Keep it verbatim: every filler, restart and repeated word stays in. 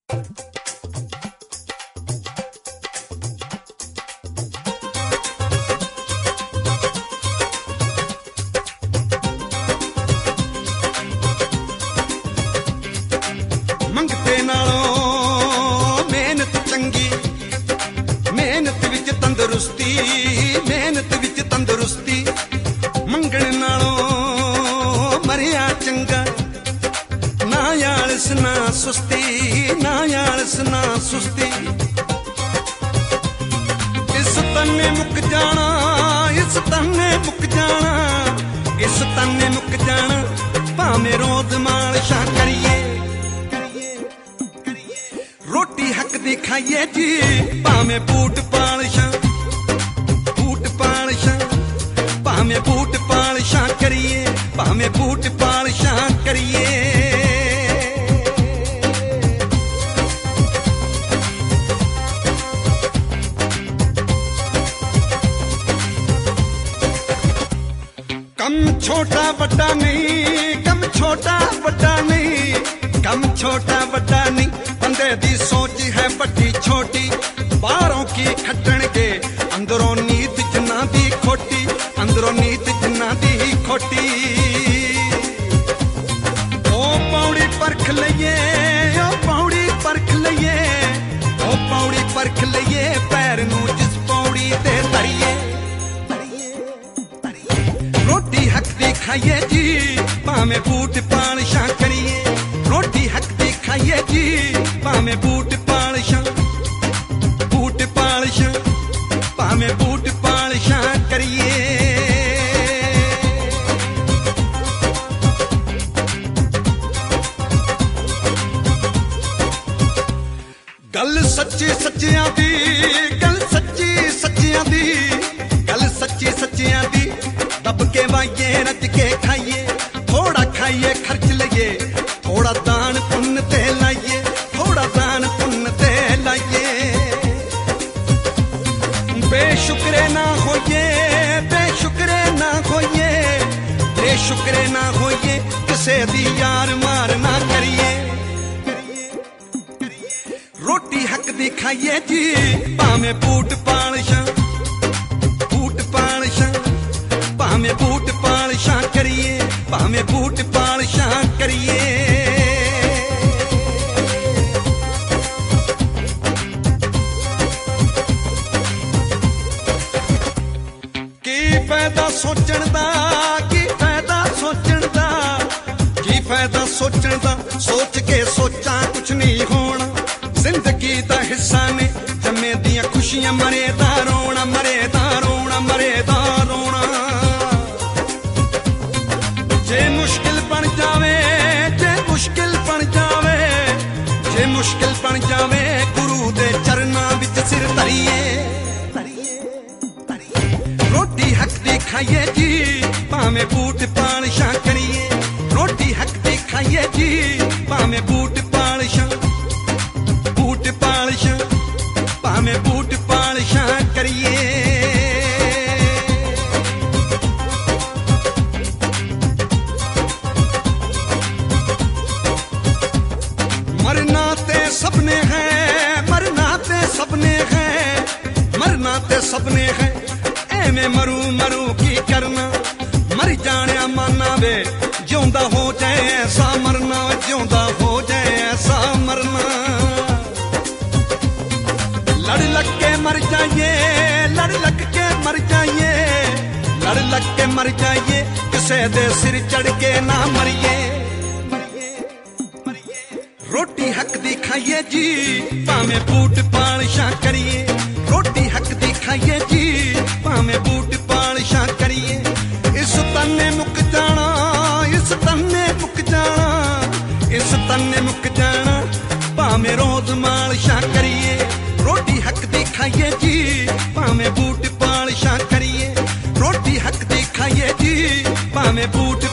मंगते नालों मेहनत चंगी, मेहनत विच तंदुरुस्ती, मेहनत विच तंदुरुस्ती। मंगण नालों मरिया चंगा, ना आलस ना सुस्ती, ना आलस ना सुस्ती। इस तन्ने मुक जाना, इस तन्ने मुक जाना, इस तन्ने मुक जाना, भावें रोज मालिशां करिए, रोटी हक दी खाइए जी, भावें बूट पालिशां, बूट पालिशां, भावें बूट पालिशां करिए, भावें बूट पालिशां करिए। कम छोटा बड़ा नहीं, कम छोटा बड़ा नहीं, कम छोटा बड़ा नहीं, बंदे दी सोच है बड़ी छोटी। बाहरों की खटण के अंदरों नीत जिन्ना दी खोटी, अंदरों नीत जिन्ना दी खोटी। ओ पौड़ी परख लइए, ओ पौड़ी परख लइए, ओ पौड़ी परख लइए, पैर नू जिस पौड़ी ते तरिए, रोटी हक दी खाइए जी, भावें बूट पालिशां करिए, रोटी हक दी खाइए जी, भावें बूट पालिशां, बूट पालिशां, भावें बूट पालिशां करिए। गल सच्ची सच्चियां दी, गल सच्ची सच्चियां दी, गल सच्ची सच्चियां दी, दब के वाइए रज के खाइए, थोड़ा खाइए खर्च लइए, थोड़ा दान पुण्य ते लाइए, थोड़ा दान पुण्य ते लाइए। बेशुक्रे ना होइए, बेशुक्रे ना होइए, बेशुक्रे ना होइए, किसे दी यार मार ना करिए, रोटी हक दी खाइए जी, भावें बूट पालिशां, बूट पालिशां, भावें बूट पालिशां करिए, भावें बूट पालिशां करिए। की फायदा सोचण दा, की फायदा सोचण दा, की फायदा सोचण दा, सोच के सोचा कुछ नहीं होना। जिंदगी दा हिस्सा ने जमे दियां खुशियां, मरे दा रोना, मरे दा रोना, मरे दा रोना। जे मुश्किल बन जावे, जे मुश्किल बन जावे, जे मुश्किल बन जावे, गुरु दे चरना विच सिर धरिए, रोटी हक दी खाइए जी, भावें बूट पालिशां करिए, रोटी हक दी खाइए जी, भावें बूट पालिशां, बूट पालिशां, भावें बूट पालिशां करिए। मरना ते सबने है, मरना ते सबने है, मरना ते सबने है, एवें मरू मरू की करना, मर जाने माना वे, जिਉਂਦਾ हो जाए ऐसा मरना, जिਉਂਦਾ हो जाए ऐसा मरना। लड़ लग के मर जाइए, लड़ लग के मर जाइए, लड़ लग के मर जाइए, किसे दे सिर चढ़ के ना मरिए, रोटी हक दी खाइए जी, भावें बूट पालिशां करिए, रोटी हक दी खाइए जी, भावें बूट पालिशां करिए। इस तन्ने मुक जाना, इस तन्ने मुक जाना, इस तन्ने मुक जाना, भावें रोज मालिशां करिए, रोटी हक दी खाइए जी, भावें बूट पालिशां करिए, रोटी हक दी खाइए जी, भावें बूट